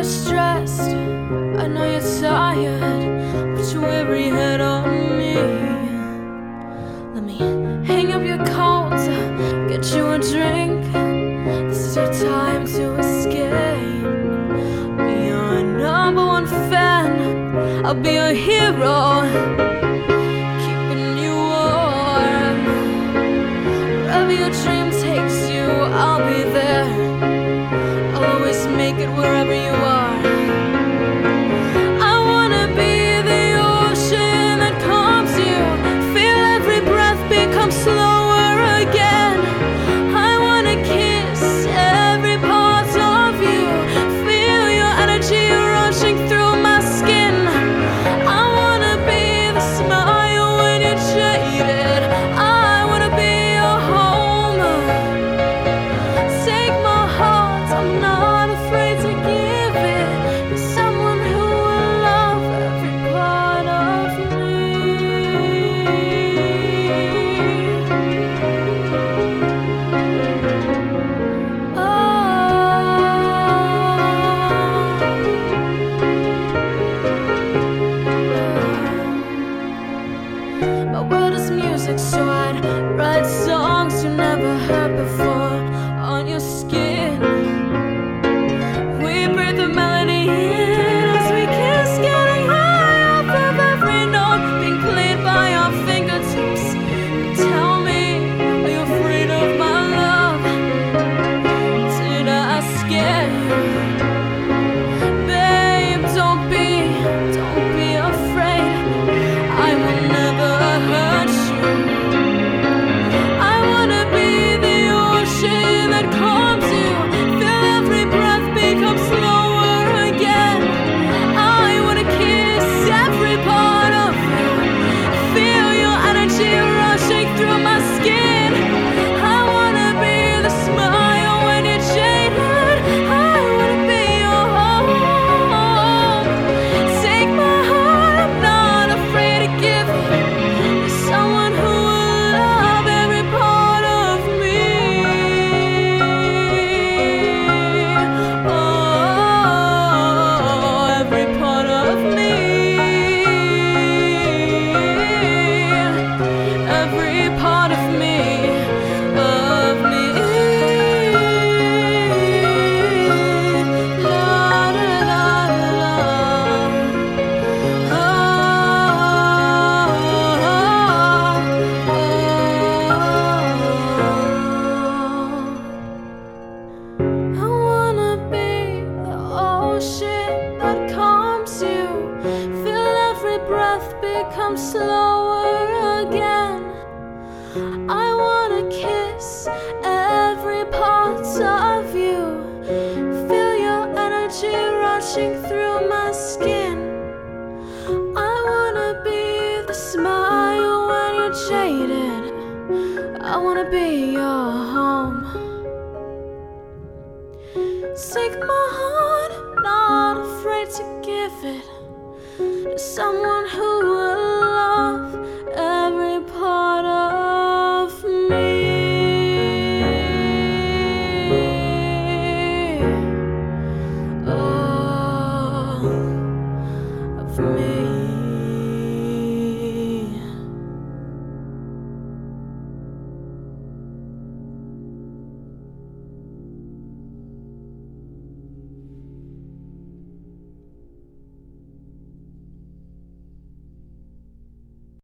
stressed, I know you're tired. Put your weary head on me. Let me hang up your coat, get you a drink. This is your time to escape. Be your number one fan, I'll be your hero, keeping you warm. Wherever your dream takes you, I'll be there. I'll always make it wherever you are. I wanna be the ocean that calms you. Feel every breath become slower again. I wanna kiss every part of you. Feel your energy rushing through my skin. I wanna be the smile when you're jaded. I wanna be your home. Take my heart, I'm not afraid to give it to someone who will love every part of me. My world is music, so I'd write songs you never heard before on your skin. We breathe the melody in as we kiss, getting high off of every note being played by our fingertips. Tell me, are you afraid of my love? Did I scare you? Babe, don't be afraid. I will never hurt you. I wanna be the ocean that calms you. Feel every breath become slower again. I wanna kiss every part of you. Feel your energy rushing through my skin. I wanna be the smile when you're jaded. I wanna be your home. Take my heart, I'm not afraid to give it to someone who will love every part of me. Oh, every part of me. Every part of me, of me. La da da da. I wanna be the ocean that calms you. Feel every breath become slower again. I wanna kiss every part of you. Feel your energy rushing through my skin. I wanna be the smile when you're jaded. I wanna be your home. Take my heart, not afraid to give it to someone who will